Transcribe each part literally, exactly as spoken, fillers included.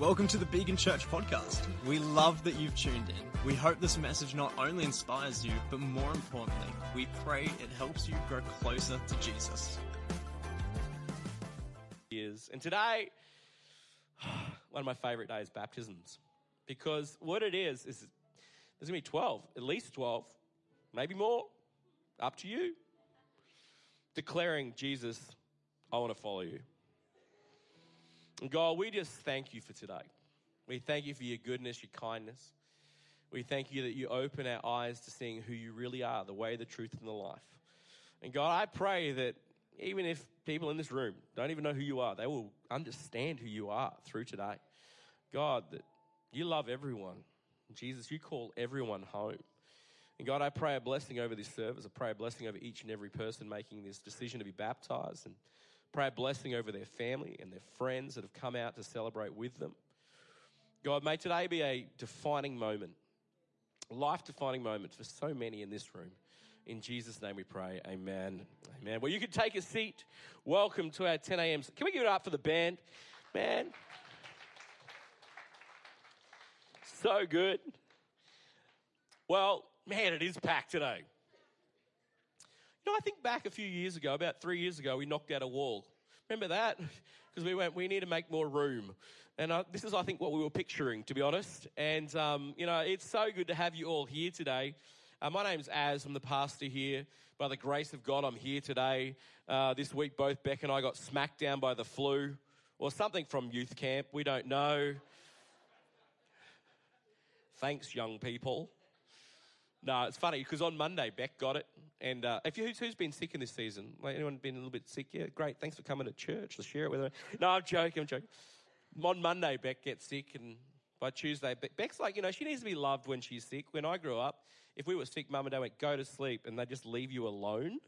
Welcome to the Beacon Church podcast. We love that you've tuned in. We hope this message not only inspires you, but more importantly, we pray it helps you grow closer to Jesus. And today, one of my favorite days, baptisms. Because what it is, is there's going to be twelve, at least twelve, maybe more, up to you, declaring, Jesus, I want to follow you. And God, we just thank you for today. We thank you for your goodness, your kindness. We thank you that you open our eyes to seeing who you really are, the way, the truth, and the life. And God, I pray that even if people in this room don't even know who you are, they will understand who you are through today. God, that you love everyone. Jesus, you call everyone home. And God, I pray a blessing over this service. I pray a blessing over each and every person making this decision to be baptized, and pray a blessing over their family and their friends that have come out to celebrate with them. God, may today be a defining moment, a life-defining moment for so many in this room. In Jesus' name we pray, amen. Amen. Well, you can take a seat. Welcome to our ten a.m. Can we give it up for the band? Man. So good. Well, man, it is packed today. You know, I think back a few years ago, about three years ago, we knocked out a wall. Remember that? Because we went, we need to make more room. And uh, this is, I think, what we were picturing, to be honest. And, um, you know, it's so good to have you all here today. Uh, my name's Az. I'm the pastor here. By the grace of God, I'm here today. Uh, this week, both Beck and I got smacked down by the flu or something from youth camp. We don't know. Thanks, young people. No, it's funny because on Monday, Beck got it. And uh, if you, who's, who's been sick in this season? Like, anyone been a little bit sick? Yeah, great. Thanks for coming to church. Let's share it with her. No, I'm joking. I'm joking. On Monday, Beck gets sick, and by Tuesday, Be- Beck's like, you know, she needs to be loved when she's sick. When I grew up, if we were sick, Mum and Dad went, go to sleep, and they just leave you alone.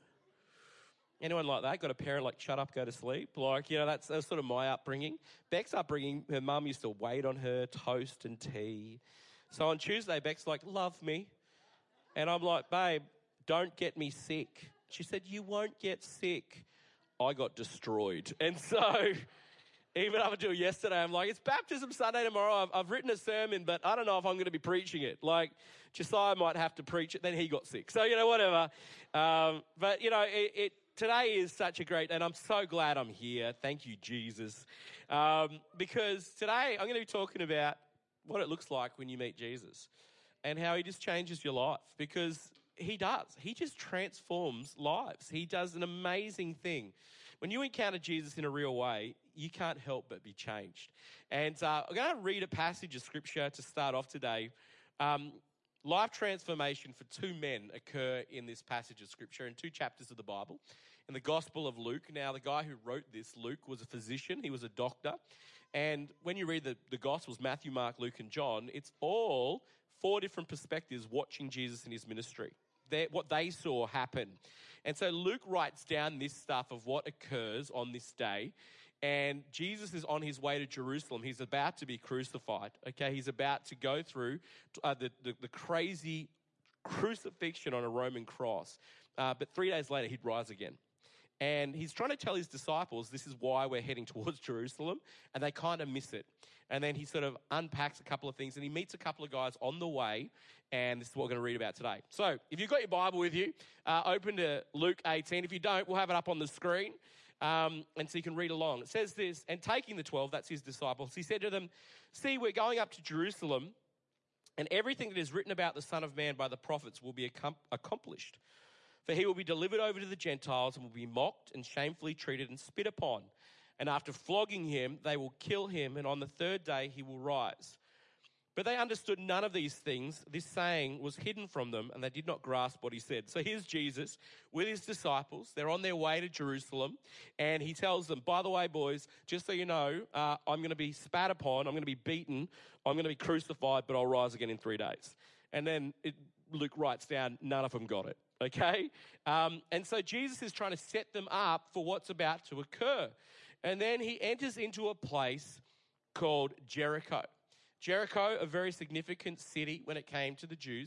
Anyone like that? Got a parent like, shut up, go to sleep? Like, you know, that's, that's sort of my upbringing. Beck's upbringing, her mum used to wait on her, toast and tea. So on Tuesday, Beck's like, love me. And I'm like, babe, don't get me sick. She said, you won't get sick. I got destroyed. And so even up until yesterday, I'm like, it's baptism Sunday tomorrow. I've, I've written a sermon, but I don't know if I'm going to be preaching it. Like, Josiah might have to preach it. Then he got sick. So, you know, whatever. Um, but, you know, it, it today is such a great, and I'm so glad I'm here. Thank you, Jesus. Um, because today I'm going to be talking about what it looks like when you meet Jesus, and how he just changes your life, because he does. He just transforms lives. He does an amazing thing. When you encounter Jesus in a real way, you can't help but be changed. And uh, I'm going to read a passage of scripture to start off today. Um, life transformation for two men occur in this passage of scripture in two chapters of the Bible. In the Gospel of Luke. Now, the guy who wrote this, Luke, was a physician. He was a doctor. And when you read the, the Gospels, Matthew, Mark, Luke, and John, it's all four different perspectives watching Jesus in his ministry, They're, what they saw happen. And so Luke writes down this stuff of what occurs on this day. And Jesus is on his way to Jerusalem. He's about to be crucified. Okay, he's about to go through uh, the, the, the crazy crucifixion on a Roman cross. Uh, but three days later, he'd rise again. And he's trying to tell his disciples, this is why we're heading towards Jerusalem, and they kind of miss it. And then he sort of unpacks a couple of things, and he meets a couple of guys on the way, and this is what we're going to read about today. So if you've got your Bible with you, uh, open to Luke eighteen. If you don't, we'll have it up on the screen, um, and so you can read along. It says this, and taking the twelve, that's his disciples, he said to them, see, we're going up to Jerusalem, and everything that is written about the Son of Man by the prophets will be accom- accomplished. For he will be delivered over to the Gentiles and will be mocked and shamefully treated and spit upon. And after flogging him, they will kill him, and on the third day he will rise. But they understood none of these things. This saying was hidden from them, and they did not grasp what he said. So here's Jesus with his disciples. They're on their way to Jerusalem, and he tells them, by the way, boys, just so you know, uh, I'm going to be spat upon, I'm going to be beaten, I'm going to be crucified, but I'll rise again in three days. And then it, Luke writes down, none of them got it. Okay? Um, and so Jesus is trying to set them up for what's about to occur. And then he enters into a place called Jericho. Jericho, a very significant city when it came to the Jews.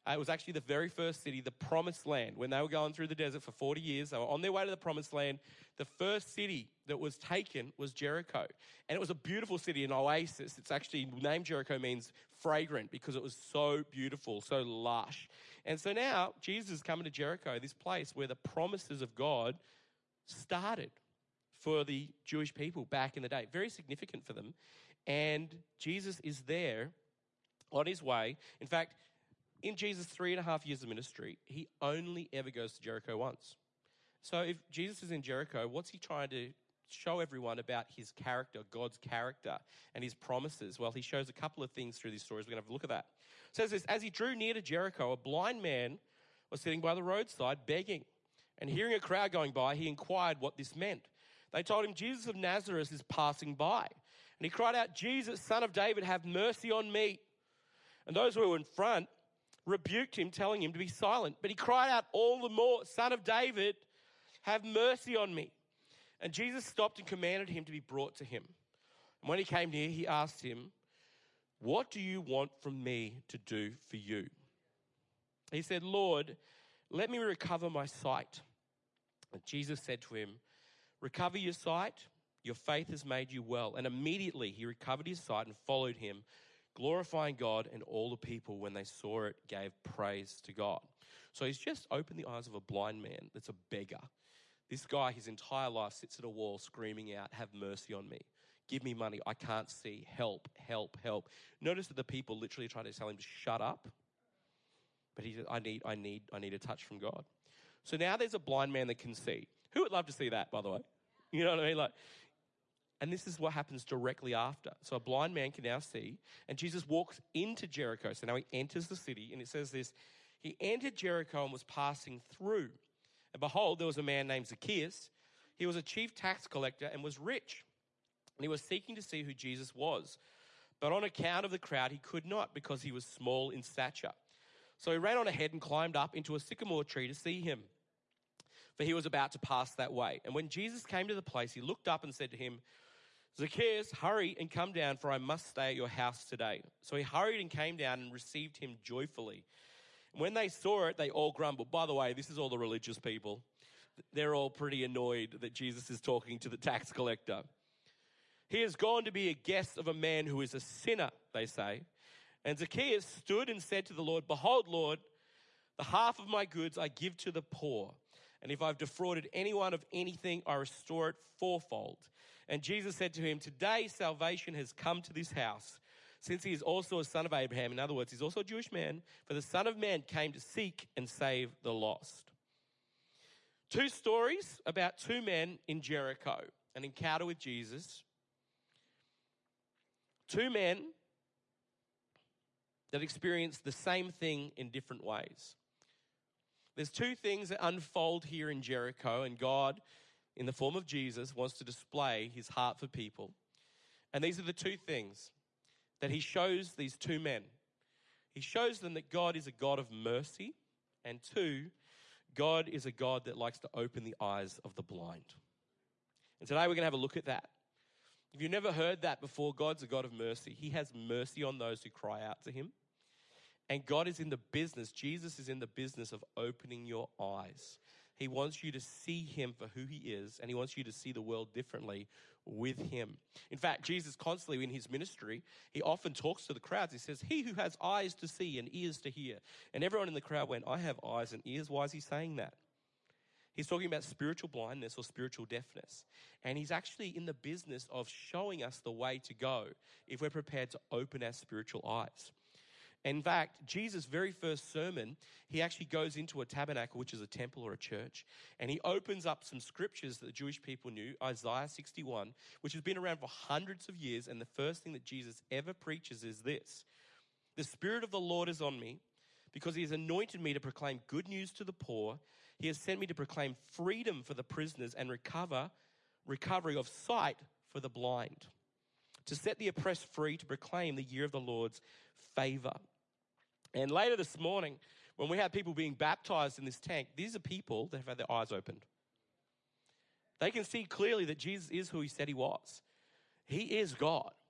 Uh, it was actually the very first city, the promised land. When they were going through the desert for forty years, they were on their way to the promised land. The first city that was taken was Jericho. And it was a beautiful city, an oasis. It's actually named Jericho means fragrant because it was so beautiful, so lush. And so now Jesus is coming to Jericho, this place where the promises of God started for the Jewish people back in the day. Very significant for them. And Jesus is there on his way. In fact, in Jesus' three and a half years of ministry, he only ever goes to Jericho once. So if Jesus is in Jericho, what's he trying to show everyone about his character, God's character, and his promises? Well, he shows a couple of things through these stories. We're going to have a look at that. It says this, as he drew near to Jericho, a blind man was sitting by the roadside begging. And hearing a crowd going by, he inquired what this meant. They told him, Jesus of Nazareth is passing by. And he cried out, Jesus, Son of David, have mercy on me. And those who were in front rebuked him, telling him to be silent. But he cried out all the more, Son of David, have mercy on me. And Jesus stopped and commanded him to be brought to him. And when he came near, he asked him, what do you want from me to do for you? He said, Lord, let me recover my sight. And Jesus said to him, recover your sight, your faith has made you well. And immediately he recovered his sight and followed him, glorifying God, and all the people, when they saw it, gave praise to God. So he's just opened the eyes of a blind man that's a beggar. This guy, his entire life, sits at a wall screaming out, have mercy on me. Give me money. I can't see. Help, help, help. Notice that the people literally try to tell him to shut up. But he said, I need, I need, I need a touch from God. So now there's a blind man that can see. Who would love to see that, by the way? You know what I mean? Like, and this is what happens directly after. So a blind man can now see, and Jesus walks into Jericho. So now he enters the city, and it says this, he entered Jericho and was passing through. And behold, there was a man named Zacchaeus. He was a chief tax collector and was rich. And he was seeking to see who Jesus was. But on account of the crowd, he could not, because he was small in stature. So he ran on ahead and climbed up into a sycamore tree to see him, for he was about to pass that way. And when Jesus came to the place, he looked up and said to him, Zacchaeus, hurry and come down, for I must stay at your house today. So he hurried and came down and received him joyfully. And when they saw it, they all grumbled. By the way, this is all the religious people. They're all pretty annoyed that Jesus is talking to the tax collector. He has gone to be a guest of a man who is a sinner, they say. And Zacchaeus stood and said to the Lord, behold, Lord, the half of my goods I give to the poor. And if I've defrauded anyone of anything, I restore it fourfold. And Jesus said to him, today salvation has come to this house, since he is also a son of Abraham. In other words, he's also a Jewish man. For the Son of Man came to seek and save the lost. Two stories about two men in Jericho, an encounter with Jesus. Two men that experienced the same thing in different ways. There's two things that unfold here in Jericho, and God, in the form of Jesus, wants to display his heart for people. And these are the two things that he shows these two men. He shows them that God is a God of mercy, and two, God is a God that likes to open the eyes of the blind. And today we're going to have a look at that. If you've never heard that before, God's a God of mercy. He has mercy on those who cry out to him. And God is in the business, Jesus is in the business of opening your eyes. He wants you to see him for who he is, and he wants you to see the world differently with him. In fact, Jesus constantly in his ministry, he often talks to the crowds. He says, he who has eyes to see and ears to hear. And everyone in the crowd went, I have eyes and ears. Why is he saying that? He's talking about spiritual blindness or spiritual deafness. And he's actually in the business of showing us the way to go if we're prepared to open our spiritual eyes. In fact, Jesus' very first sermon, he actually goes into a tabernacle, which is a temple or a church, and he opens up some scriptures that the Jewish people knew, Isaiah sixty-one, which has been around for hundreds of years, and the first thing that Jesus ever preaches is this: the Spirit of the Lord is on me, because he has anointed me to proclaim good news to the poor. He has sent me to proclaim freedom for the prisoners and recover, recovery of sight for the blind, to set the oppressed free, to proclaim the year of the Lord's favor. And later this morning, when we had people being baptized in this tank, these are people that have had their eyes opened. They can see clearly that Jesus is who he said he was. He is God.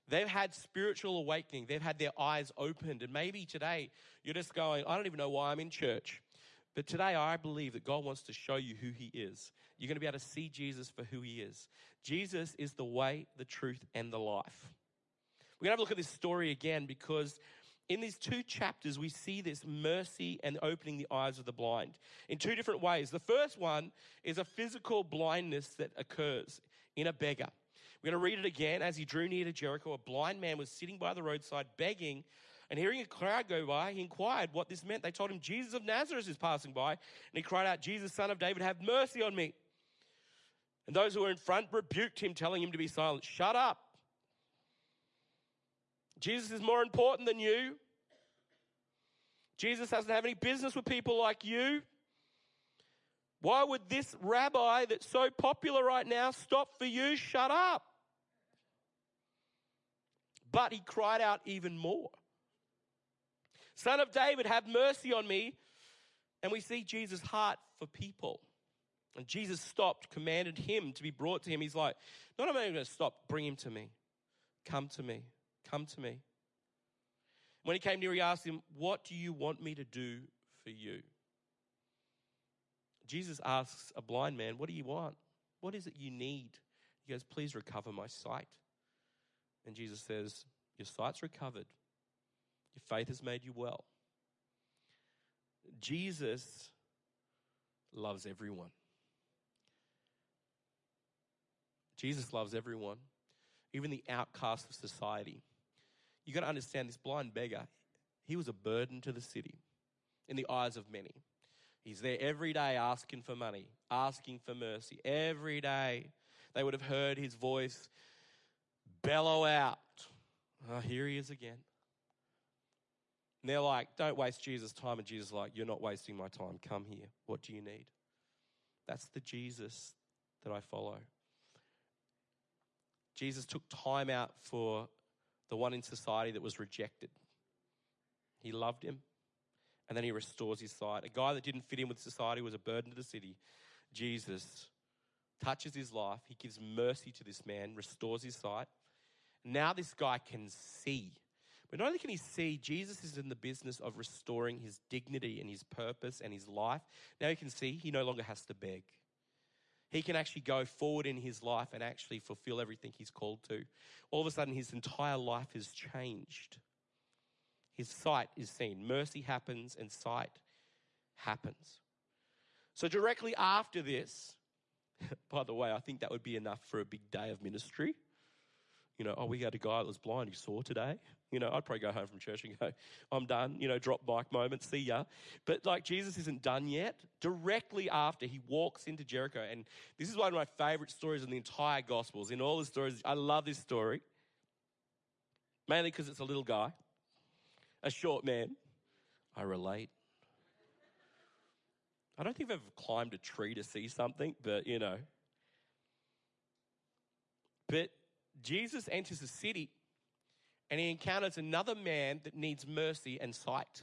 They've had spiritual awakening. They've had their eyes opened. And maybe today you're just going, I don't even know why I'm in church. But today I believe that God wants to show you who he is. You're going to be able to see Jesus for who he is. Jesus is the way, the truth, and the life. We're going to have a look at this story again because in these two chapters, we see this mercy and opening the eyes of the blind in two different ways. The first one is a physical blindness that occurs in a beggar. We're going to read it again. As he drew near to Jericho, a blind man was sitting by the roadside begging, and hearing a crowd go by, he inquired what this meant. They told him, Jesus of Nazareth is passing by, and he cried out, Jesus, son of David, have mercy on me. And those who were in front rebuked him, telling him to be silent. Shut up. Jesus is more important than you. Jesus doesn't have any business with people like you. Why would this rabbi that's so popular right now stop for you? Shut up. But he cried out even more. Son of David, have mercy on me. And we see Jesus' heart for people. And Jesus stopped, commanded him to be brought to him. He's like, not only am I going to stop, bring him to me. Come to me. Come to me. When he came near, he asked him, what do you want me to do for you? Jesus asks a blind man, what do you want? What is it you need? He goes, please recover my sight. And Jesus says, your sight's recovered. Your faith has made you well. Jesus loves everyone. Jesus loves everyone, even the outcasts of society. You got to understand this blind beggar, he was a burden to the city in the eyes of many. He's there every day asking for money, asking for mercy. Every day they would have heard his voice bellow out, oh, here he is again. And they're like, don't waste Jesus' time. And Jesus is like, you're not wasting my time. Come here. What do you need? That's the Jesus that I follow. Jesus took time out for the one in society that was rejected. He loved him, and then he restores his sight. A guy that didn't fit in with society, was a burden to the city. Jesus touches his life. He gives mercy to this man, restores his sight. Now this guy can see. But not only can he see, Jesus is in the business of restoring his dignity and his purpose and his life. Now he can see he no longer has to beg. He can actually go forward in his life and actually fulfill everything he's called to. All of a sudden, his entire life has changed. His sight is seen. Mercy happens and sight happens. So directly after this, by the way, I think that would be enough for a big day of ministry. You know, oh, we had a guy that was blind who saw today. You know, I'd probably go home from church and go, I'm done. You know, drop mic moment, see ya. But like Jesus isn't done yet. Directly after, he walks into Jericho. And this is one of my favorite stories in the entire Gospels. In all the stories, I love this story. Mainly because it's a little guy, a short man. I relate. I don't think I've ever climbed a tree to see something, but you know. But Jesus enters the city and he encounters another man that needs mercy and sight.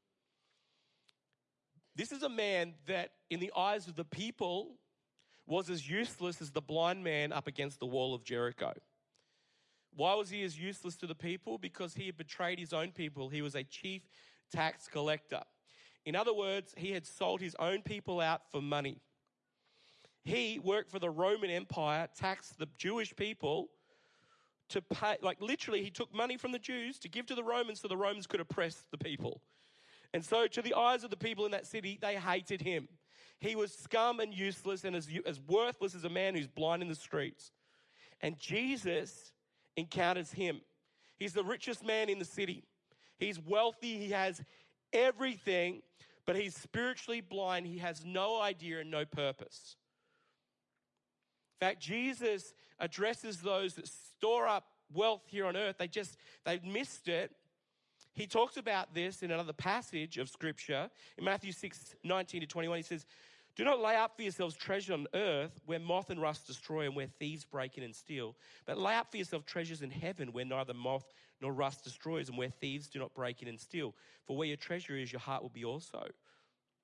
This is a man that in the eyes of the people was as useless as the blind man up against the wall of Jericho. Why was he as useless to the people? Because he had betrayed his own people. He was a chief tax collector. In other words, he had sold his own people out for money. He worked for the Roman Empire, taxed the Jewish people to pay, like literally he took money from the Jews to give to the Romans so the Romans could oppress the people. And so to the eyes of the people in that city, they hated him. He was scum and useless and as, as worthless as a man who's blind in the streets. And Jesus encounters him. He's the richest man in the city. He's wealthy. He has everything, but he's spiritually blind. He has no idea and no purpose. In fact, Jesus addresses those that store up wealth here on earth. They just, they've missed it. He talks about this in another passage of Scripture. In Matthew six, nineteen to twenty-one, he says, do not lay up for yourselves treasure on earth where moth and rust destroy and where thieves break in and steal. But lay up for yourself treasures in heaven where neither moth nor rust destroys and where thieves do not break in and steal. For where your treasure is, your heart will be also.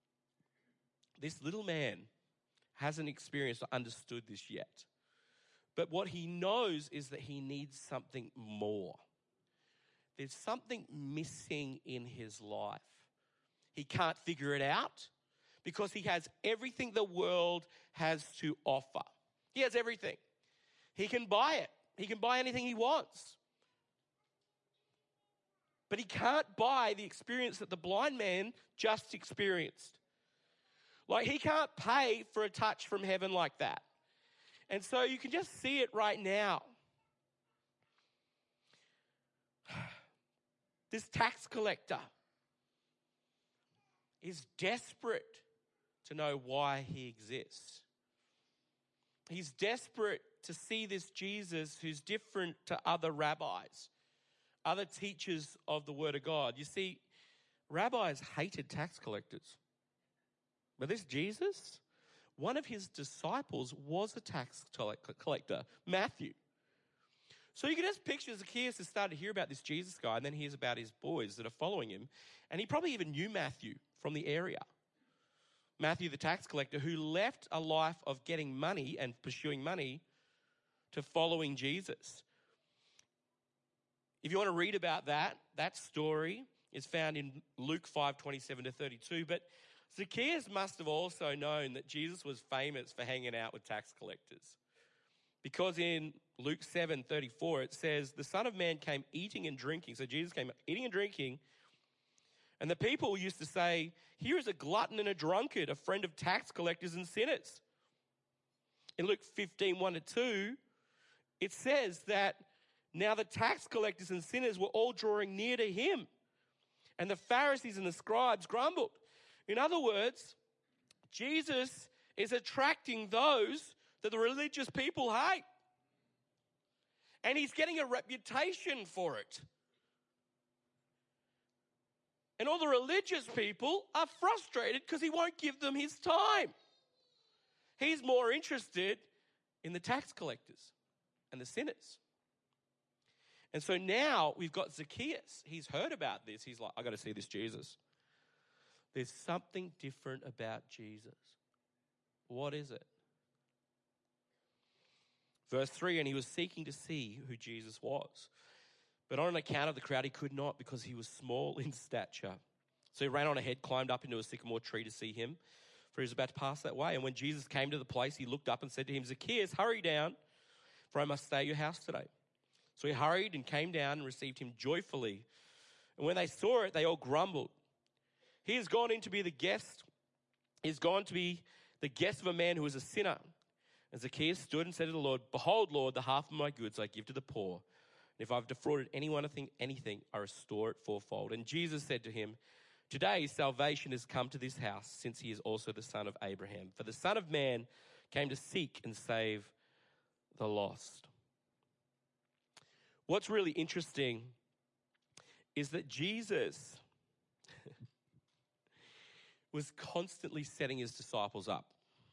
This little man hasn't experienced or understood this yet. But what he knows is that he needs something more. There's something missing in his life. He can't figure it out because he has everything the world has to offer. He has everything. He can buy it. He can buy anything he wants. But he can't buy the experience that the blind man just experienced. Like, he can't pay for a touch from heaven like that. And so you can just see it right now. This tax collector is desperate to know why he exists. He's desperate to see this Jesus who's different to other rabbis, other teachers of the Word of God. You see, rabbis hated tax collectors. But this Jesus, one of his disciples was a tax collector, Matthew. So you can just picture Zacchaeus has started to hear about this Jesus guy, and then hears about his boys that are following him. And he probably even knew Matthew from the area. Matthew, the tax collector, who left a life of getting money and pursuing money to following Jesus. If you want to read about that, that story is found in Luke five, twenty-seven to thirty-two. But Zacchaeus must have also known that Jesus was famous for hanging out with tax collectors. Because in Luke seven, thirty-four, it says, the Son of Man came eating and drinking. So Jesus came eating and drinking. And the people used to say, here is a glutton and a drunkard, a friend of tax collectors and sinners. In Luke fifteen, one to two, it says that now the tax collectors and sinners were all drawing near to him. And the Pharisees and the scribes grumbled. In other words, Jesus is attracting those that the religious people hate. And he's getting a reputation for it. And all the religious people are frustrated because he won't give them his time. He's more interested in the tax collectors and the sinners. And so now we've got Zacchaeus. He's heard about this. He's like, I got to see this Jesus. There's something different about Jesus. What is it? Verse three, and he was seeking to see who Jesus was. But on account of the crowd, he could not because he was small in stature. So he ran on ahead, climbed up into a sycamore tree to see him, for he was about to pass that way. And when Jesus came to the place, he looked up and said to him, Zacchaeus, hurry down, for I must stay at your house today. So he hurried and came down and received him joyfully. And when they saw it, they all grumbled. He has gone in to be the guest. He has gone to be the guest of a man who is a sinner. And Zacchaeus stood and said to the Lord, behold, Lord, the half of my goods I give to the poor. And if I've defrauded anyone of anything, I restore it fourfold. And Jesus said to him, today salvation has come to this house, since he is also the son of Abraham. For the Son of Man came to seek and save the lost. What's really interesting is that Jesus was constantly setting his disciples up.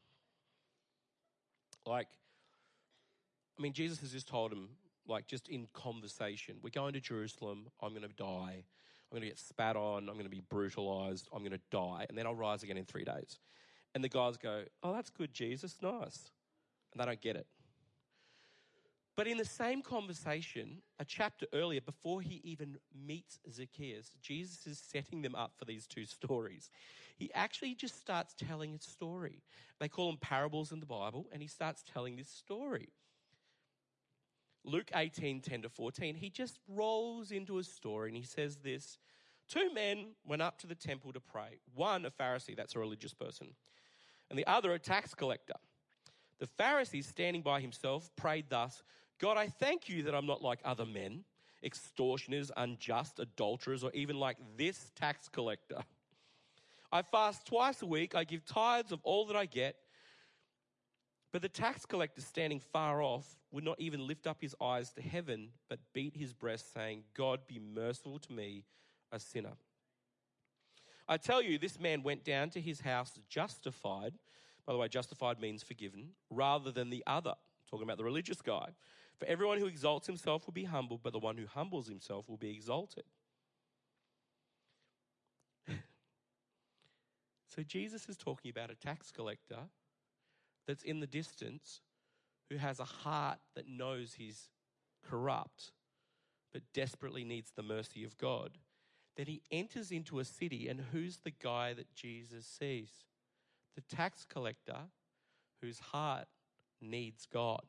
Like, I mean, Jesus has just told him, like, just in conversation, we're going to Jerusalem, I'm going to die, I'm going to get spat on, I'm going to be brutalized, I'm going to die, and then I'll rise again in three days. And the guys go, oh, that's good, Jesus, nice. And they don't get it. But in the same conversation, a chapter earlier, before he even meets Zacchaeus, Jesus is setting them up for these two stories. He actually just starts telling a story. They call them parables in the Bible, and he starts telling this story. Luke eighteen, ten to fourteen, he just rolls into a story and he says this. Two men went up to the temple to pray. One, a Pharisee, that's a religious person, and the other, a tax collector. The Pharisee, standing by himself, prayed thus, God, I thank you that I'm not like other men, extortioners, unjust, adulterers, or even like this tax collector. I fast twice a week, I give tithes of all that I get. But the tax collector, standing far off, would not even lift up his eyes to heaven, but beat his breast, saying, God, be merciful to me, a sinner. I tell you, this man went down to his house justified. By the way, justified means forgiven, rather than the other. Talking about the religious guy. For everyone who exalts himself will be humbled, but the one who humbles himself will be exalted. So Jesus is talking about a tax collector that's in the distance who has a heart that knows he's corrupt but desperately needs the mercy of God, then he enters into a city, and who's the guy that Jesus sees? The tax collector whose heart needs God.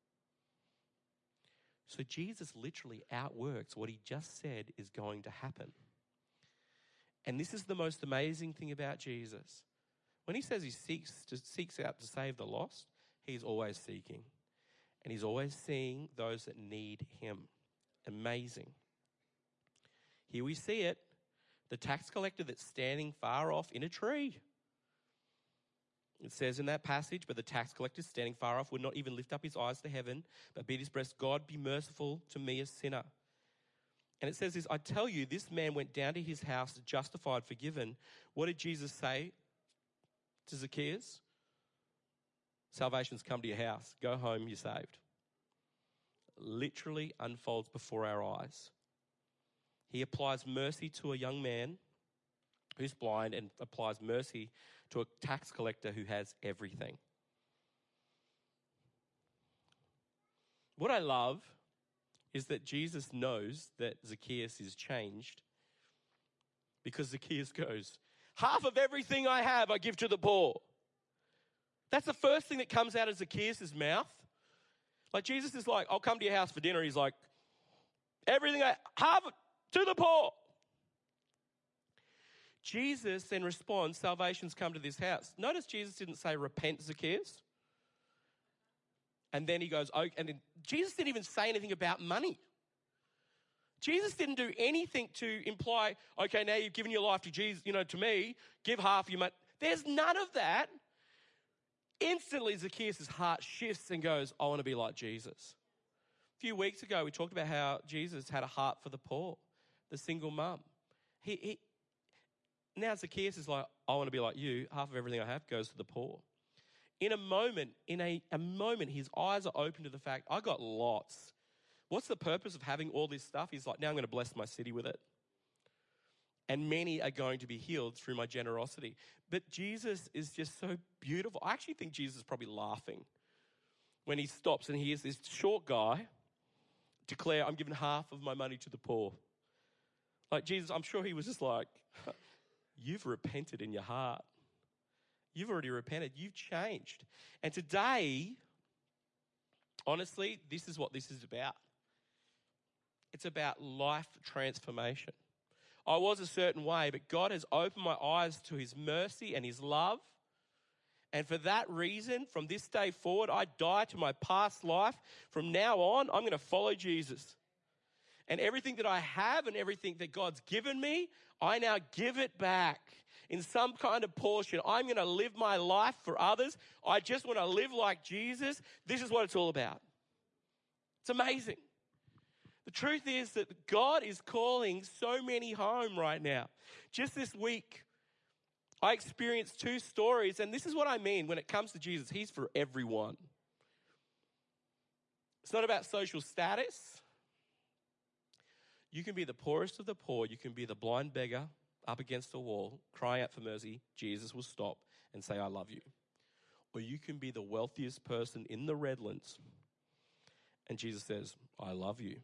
So Jesus literally outworks what he just said is going to happen. And this is the most amazing thing about Jesus. When he says he seeks to, seeks out to save the lost, he's always seeking. And he's always seeing those that need him. Amazing. Here we see it. The tax collector that's standing far off in a tree. It says in that passage, but the tax collector standing far off would not even lift up his eyes to heaven, but beat his breast, God, be merciful to me, a sinner. And it says this, I tell you, this man went down to his house justified, forgiven. What did Jesus say to Zacchaeus? Salvation's come to your house. Go home, you're saved. Literally unfolds before our eyes. He applies mercy to a young man who's blind and applies mercy to a tax collector who has everything. What I love is that Jesus knows that Zacchaeus is changed because Zacchaeus goes, half of everything I have I give to the poor. That's the first thing that comes out of Zacchaeus' mouth. Like Jesus is like, I'll come to your house for dinner. He's like, everything I have to the poor. Jesus then responds, salvation's come to this house. Notice Jesus didn't say, repent, Zacchaeus. And then he goes, oh, and then Jesus didn't even say anything about money. Jesus didn't do anything to imply, okay, now you've given your life to Jesus, you know, to me, give half your money. There's none of that. Instantly, Zacchaeus' heart shifts and goes, I want to be like Jesus. A few weeks ago, we talked about how Jesus had a heart for the poor, the single mum. He, he, now Zacchaeus is like, I want to be like you. Half of everything I have goes to the poor. In a moment, in a, a moment, his eyes are open to the fact, I got lots. What's the purpose of having all this stuff? He's like, now I'm going to bless my city with it. And many are going to be healed through my generosity. But Jesus is just so beautiful. I actually think Jesus is probably laughing when he stops and he hears this short guy declare, I'm giving half of my money to the poor. Like Jesus, I'm sure he was just like, you've repented in your heart. You've already repented. You've changed. And today, honestly, this is what this is about. It's about life transformation. I was a certain way, but God has opened my eyes to his mercy and his love. And for that reason, from this day forward, I die to my past life. From now on, I'm going to follow Jesus. And everything that I have and everything that God's given me, I now give it back in some kind of portion. I'm going to live my life for others. I just want to live like Jesus. This is what it's all about. It's amazing. The truth is that God is calling so many home right now. Just this week, I experienced two stories, and this is what I mean when it comes to Jesus. He's for everyone. It's not about social status. You can be the poorest of the poor. You can be the blind beggar up against a wall, crying out for mercy. Jesus will stop and say, I love you. Or you can be the wealthiest person in the Redlands, and Jesus says, I love you.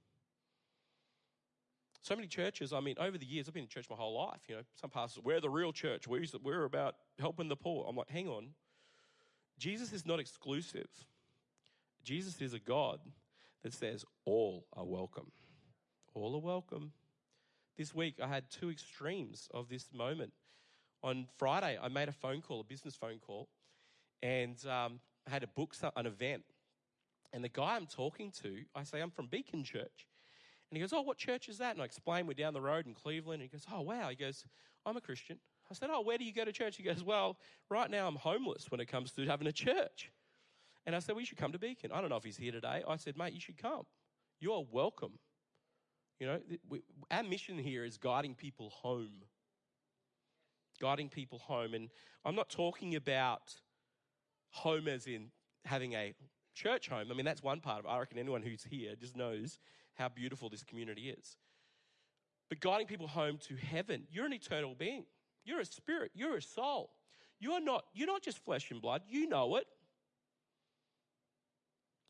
So many churches, I mean, over the years, I've been in church my whole life. You know, some pastors, we're the real church. We're, we're about helping the poor. I'm like, hang on. Jesus is not exclusive. Jesus is a God that says all are welcome. All are welcome. This week, I had two extremes of this moment. On Friday, I made a phone call, a business phone call, and um, I had to book some, an event. And the guy I'm talking to, I say, I'm from Beacon Church. And he goes, oh, what church is that? And I explain, we're down the road in Cleveland. And he goes, oh, wow. He goes, I'm a Christian. I said, oh, where do you go to church? He goes, well, right now I'm homeless when it comes to having a church. And I said, well, you should come to Beacon. I don't know if he's here today. I said, mate, you should come. You are welcome. You know, we, our mission here is guiding people home. Guiding people home. And I'm not talking about home as in having a church home. I mean, that's one part of it. I reckon anyone who's here just knows how beautiful this community is. But guiding people home to heaven. You're an eternal being. You're a spirit. You're a soul. You're not, you're not just flesh and blood. You know it.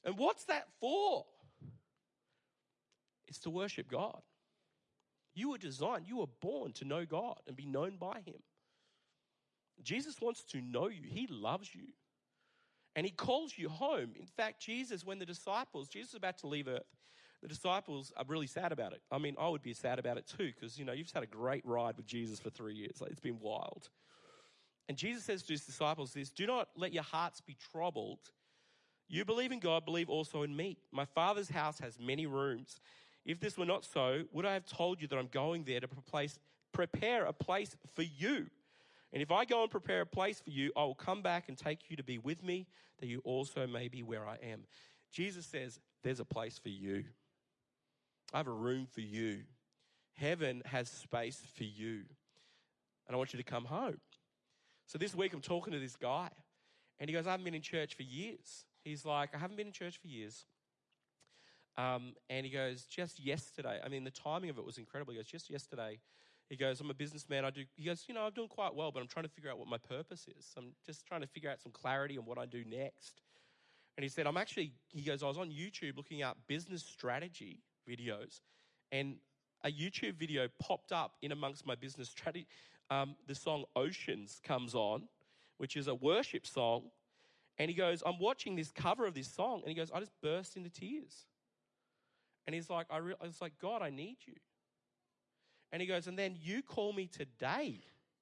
And what's that for? It's to worship God. You were designed, you were born to know God and be known by him. Jesus wants to know you. He loves you. And he calls you home. In fact, Jesus, when the disciples, Jesus is about to leave earth, the disciples are really sad about it. I mean, I would be sad about it too, because, you know, you've just had a great ride with Jesus for three years. Like, it's been wild. And Jesus says to his disciples this, do not let your hearts be troubled. You believe in God, believe also in me. My Father's house has many rooms. If this were not so, would I have told you that I'm going there to place, prepare a place for you? And if I go and prepare a place for you, I will come back and take you to be with me, that you also may be where I am. Jesus says, there's a place for you. I have a room for you. Heaven has space for you. And I want you to come home. So this week I'm talking to this guy, and he goes, I haven't been in church for years. He's like, I haven't been in church for years. Um, and he goes, just yesterday, I mean, the timing of it was incredible. He goes, just yesterday, he goes, I'm a businessman. I do. He goes, you know, I'm doing quite well, but I'm trying to figure out what my purpose is. I'm just trying to figure out some clarity on what I do next. And he said, I'm actually, he goes, I was on YouTube looking up business strategy videos, and a YouTube video popped up in amongst my business strategy. Um, the song Oceans comes on, which is a worship song. And he goes, I'm watching this cover of this song. And he goes, I just burst into tears. And he's like, I, re- I was like, God, I need you. And he goes, and then you call me today.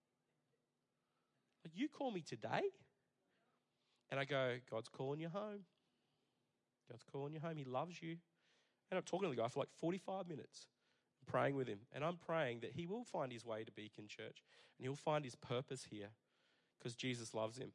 Like, you call me today? And I go, God's calling you home. God's calling you home. He loves you. And I'm talking to the guy for like forty-five minutes, praying with him. And I'm praying that he will find his way to Beacon Church. And he'll find his purpose here because Jesus loves him.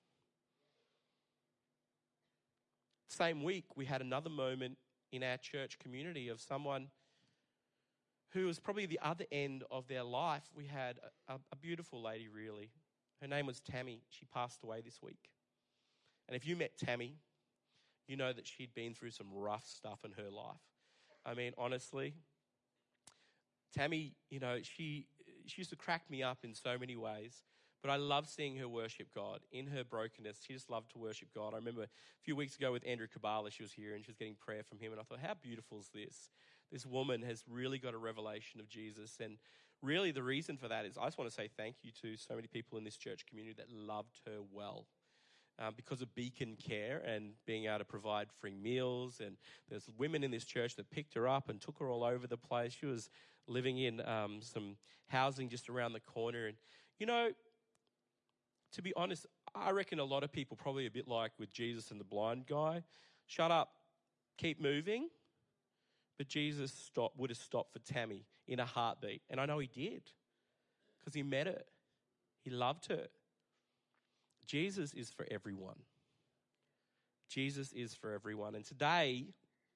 Same week, we had another moment in our church community of someone who was probably the other end of their life. We had a, a beautiful lady, really. Her name was Tammy. She passed away this week. And if you met Tammy, you know that she'd been through some rough stuff in her life. I mean, honestly, Tammy, you know, she she used to crack me up in so many ways. But I love seeing her worship God. In her brokenness, she just loved to worship God. I remember a few weeks ago with Andrew Kabbalah, she was here and she was getting prayer from him. And I thought, how beautiful is this? This woman has really got a revelation of Jesus. And really the reason for that is I just want to say thank you to so many people in this church community that loved her well. Um, because of Beacon Care and being able to provide free meals. And there's women in this church that picked her up and took her all over the place. She was living in um, some housing just around the corner. And, you know, to be honest, I reckon a lot of people probably a bit like with Jesus and the blind guy. Shut up, keep moving. But Jesus stopped, would have stopped for Tammy in a heartbeat. And I know he did because he met her. He loved her. Jesus is for everyone. Jesus is for everyone. And today,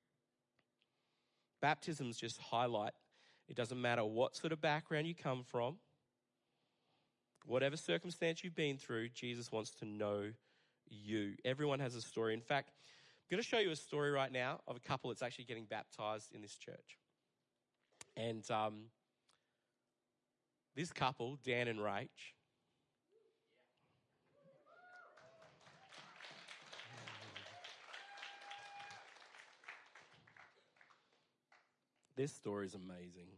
baptisms just highlight it doesn't matter what sort of background you come from, whatever circumstance you've been through, Jesus wants to know you. Everyone has a story. In fact, I'm going to show you a story right now of a couple that's actually getting baptized in this church. And um, this couple, Dan and Rach, this story is amazing.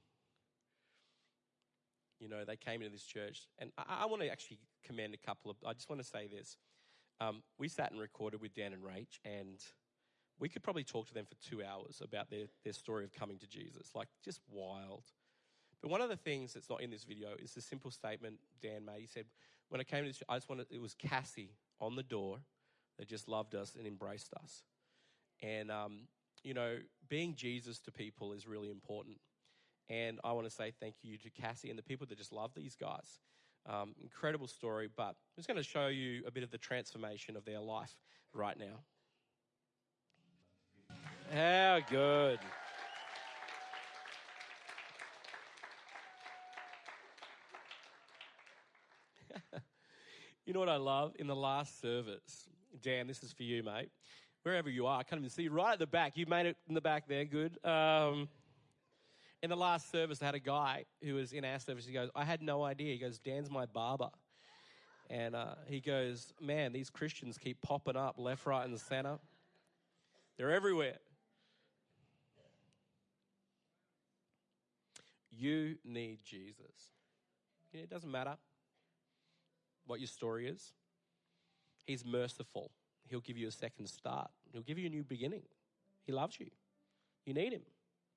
You know, they came into this church, and I, I want to actually commend a couple of, I just want to say this. Um, we sat and recorded with Dan and Rach, and we could probably talk to them for two hours about their, their story of coming to Jesus. Like, just wild. But one of the things that's not in this video is the simple statement Dan made. He said, when I came to this, I just wanted, it was Cassie on the door that just loved us and embraced us. And, um, you know, being Jesus to people is really important. And I want to say thank you to Cassie and the people that just love these guys. Um, incredible story, but I'm just going to show you a bit of the transformation of their life right now. How good. You know what I love? In the last service, Dan, this is for you, mate. Wherever you are, I can't even see you. Right at the back. You made it in the back there. Good. Um, in the last service, I had a guy who was in our service. He goes, I had no idea. He goes, Dan's my barber. And uh, he goes, man, these Christians keep popping up left, right, and center. They're everywhere. You need Jesus. It doesn't matter what your story is. He's merciful. He'll give you a second start. He'll give you a new beginning. He loves you. You need him.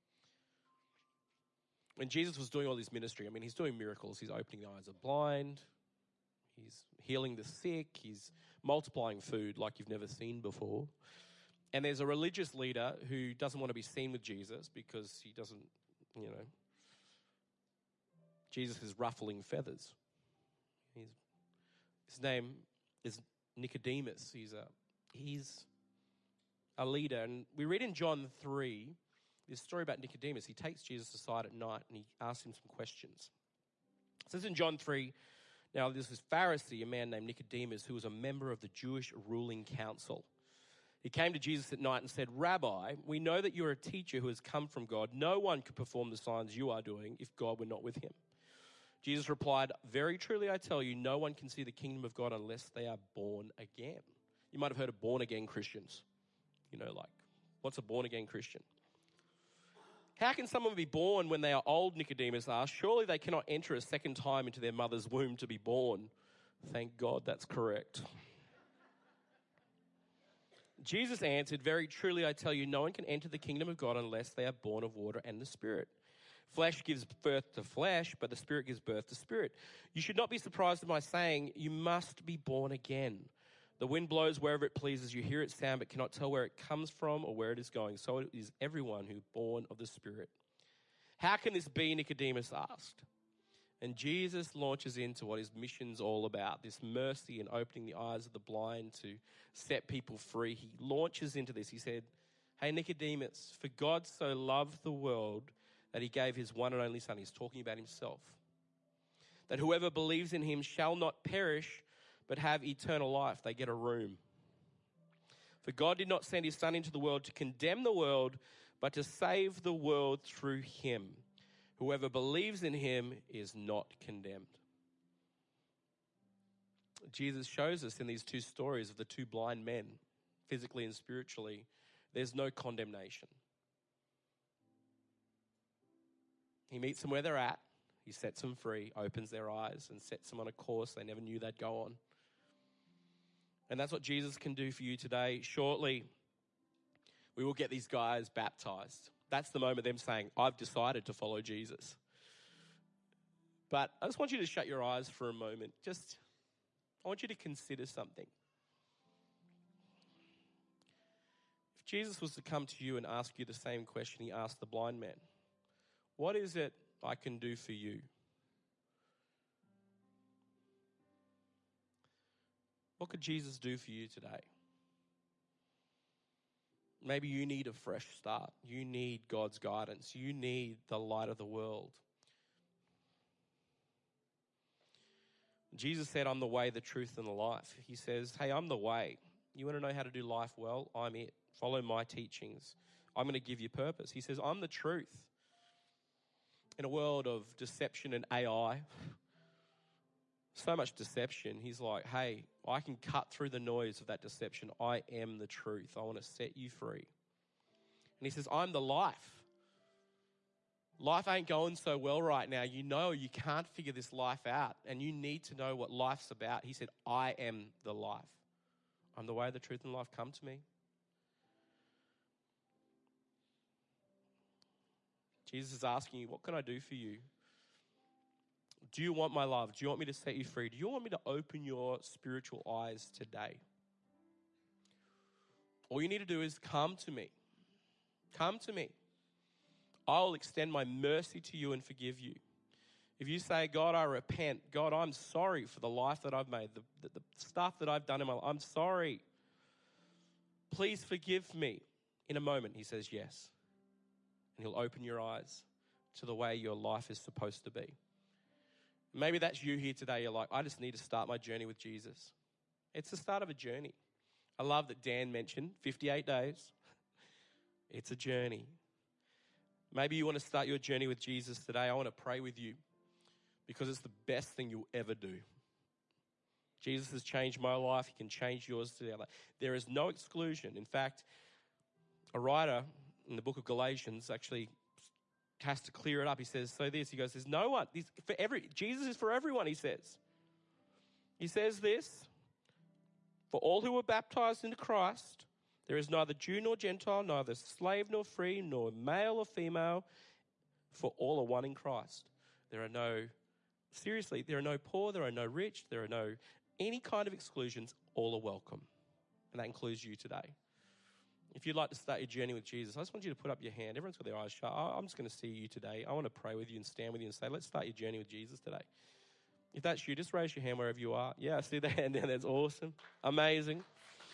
When Jesus was doing all this ministry, I mean, he's doing miracles. He's opening the eyes of the blind. He's healing the sick. He's multiplying food like you've never seen before. And there's a religious leader who doesn't want to be seen with Jesus because he doesn't, you know, Jesus is ruffling feathers. He's, his name is Nicodemus. He's a, he's a leader. And we read in John three, this story about Nicodemus. He takes Jesus aside at night and he asks him some questions. It says in John three, now this was Pharisee, a man named Nicodemus, who was a member of the Jewish ruling council. He came to Jesus at night and said, Rabbi, we know that you're a teacher who has come from God. No one could perform the signs you are doing if God were not with him. Jesus replied, very truly I tell you, no one can see the kingdom of God unless they are born again. You might have heard of born-again Christians. You know, like, what's a born-again Christian? How can someone be born when they are old, Nicodemus asked? Surely they cannot enter a second time into their mother's womb to be born. Thank God that's correct. Jesus answered, very truly I tell you, no one can enter the kingdom of God unless they are born of water and the Spirit. Flesh gives birth to flesh, but the Spirit gives birth to spirit. You should not be surprised at my saying, you must be born again. The wind blows wherever it pleases. You hear its sound, but cannot tell where it comes from or where it is going. So it is everyone who is born of the Spirit. How can this be, Nicodemus asked. And Jesus launches into what his mission's all about, this mercy and opening the eyes of the blind to set people free. He launches into this. He said, hey, Nicodemus, for God so loved the world that he gave his one and only son. He's talking about himself. That whoever believes in him shall not perish, but have eternal life. They get a room. For God did not send his son into the world to condemn the world, but to save the world through him. Whoever believes in him is not condemned. Jesus shows us in these two stories of the two blind men, physically and spiritually, there's no condemnation. He meets them where they're at. He sets them free, opens their eyes, and sets them on a course they never knew they'd go on. And that's what Jesus can do for you today. Shortly, we will get these guys baptized. That's the moment of them saying, I've decided to follow Jesus. But I just want you to shut your eyes for a moment. Just, I want you to consider something. If Jesus was to come to you and ask you the same question he asked the blind man, what is it I can do for you? What could Jesus do for you today? Maybe you need a fresh start. You need God's guidance. You need the light of the world. Jesus said, I'm the way, the truth, and the life. He says, hey, I'm the way. You want to know how to do life well? I'm it. Follow my teachings. I'm going to give you purpose. He says, I'm the truth. In a world of deception and A I, so much deception, he's like, hey, I can cut through the noise of that deception. I am the truth. I want to set you free. And he says, I'm the life. Life ain't going so well right now. You know you can't figure this life out, and you need to know what life's about. He said, I am the life. I'm the way, the truth, and life. Come to me. Jesus is asking you, what can I do for you? Do you want my love? Do you want me to set you free? Do you want me to open your spiritual eyes today? All you need to do is come to me. Come to me. I'll extend my mercy to you and forgive you. If you say, God, I repent. God, I'm sorry for the life that I've made, the, the, the stuff that I've done in my life. I'm sorry. Please forgive me. In a moment, he says yes. And he'll open your eyes to the way your life is supposed to be. Maybe that's you here today. You're like, I just need to start my journey with Jesus. It's the start of a journey. I love that Dan mentioned fifty-eight days. It's a journey. Maybe you want to start your journey with Jesus today. I want to pray with you because it's the best thing you'll ever do. Jesus has changed my life. He can change yours today. There is no exclusion. In fact, a writer in the book of Galatians actually has to clear it up. He says, so this, he goes, there's no one, this, for every, Jesus is for everyone, he says. He says this, for all who were baptized into Christ, there is neither Jew nor Gentile, neither slave nor free, nor male or female, for all are one in Christ. There are no, seriously, there are no poor, there are no rich, there are no any kind of exclusions, all are welcome. And that includes you today. If you'd like to start your journey with Jesus, I just want you to put up your hand. Everyone's got their eyes shut. I'm just going to see you today. I want to pray with you and stand with you and say, let's start your journey with Jesus today. If that's you, just raise your hand wherever you are. Yeah, I see the hand down there. That's awesome. Amazing.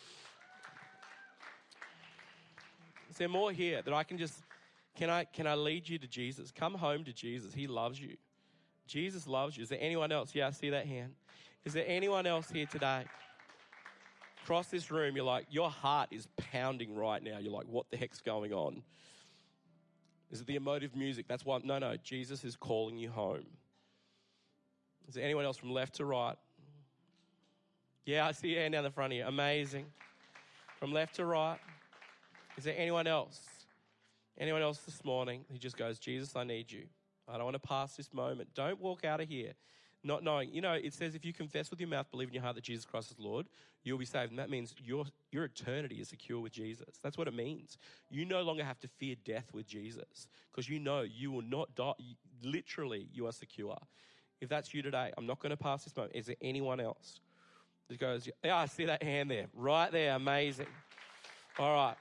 Is there more here that I can just, can I, can I lead you to Jesus? Come home to Jesus. He loves you. Jesus loves you. Is there anyone else? Yeah, I see that hand. Is there anyone else here today? Across this room, you're like, your heart is pounding right now. You're like, what the heck's going on? Is it the emotive music? That's why, no, no, Jesus is calling you home. Is there anyone else from left to right? Yeah, I see your hand down the front here. Amazing. From left to right. Is there anyone else? Anyone else this morning who just goes, Jesus, I need you. I don't want to pass this moment. Don't walk out of here not knowing. You know, it says if you confess with your mouth, believe in your heart that Jesus Christ is Lord, you'll be saved. And that means your, your eternity is secure with Jesus. That's what it means. You no longer have to fear death with Jesus because you know you will not die. Literally, you are secure. If that's you today, I'm not going to pass this moment. Is there anyone else that goes, yeah, I see that hand there. Right there. Amazing. All right.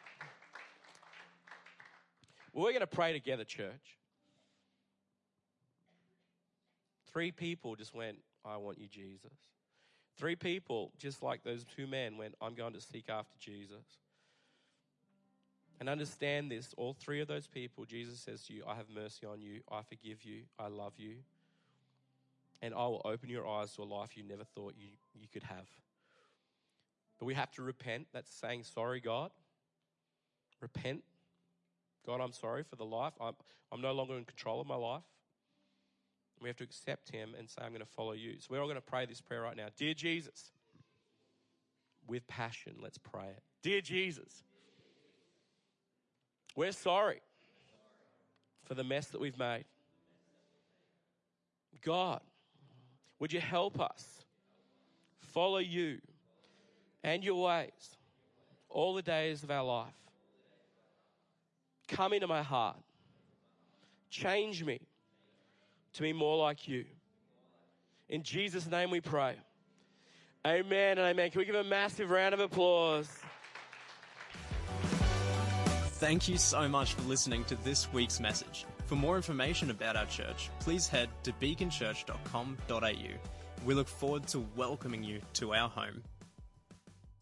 Well, we're going to pray together, church. Three people just went, I want you, Jesus. Three people, just like those two men, went, I'm going to seek after Jesus. And understand this, all three of those people, Jesus says to you, I have mercy on you, I forgive you, I love you, and I will open your eyes to a life you never thought you, you could have. But we have to repent. That's saying, sorry, God. Repent. God, I'm sorry for the life. I'm, I'm no longer in control of my life. We have to accept him and say, I'm going to follow you. So we're all going to pray this prayer right now. Dear Jesus, with passion, let's pray it. Dear Jesus, we're sorry for the mess that we've made. God, would you help us follow you and your ways all the days of our life? Come into my heart. Change me to be more like you. In Jesus' name we pray. Amen and amen. Can we give a massive round of applause? Thank you so much for listening to this week's message. For more information about our church, please head to beacon church dot com dot a u. We look forward to welcoming you to our home.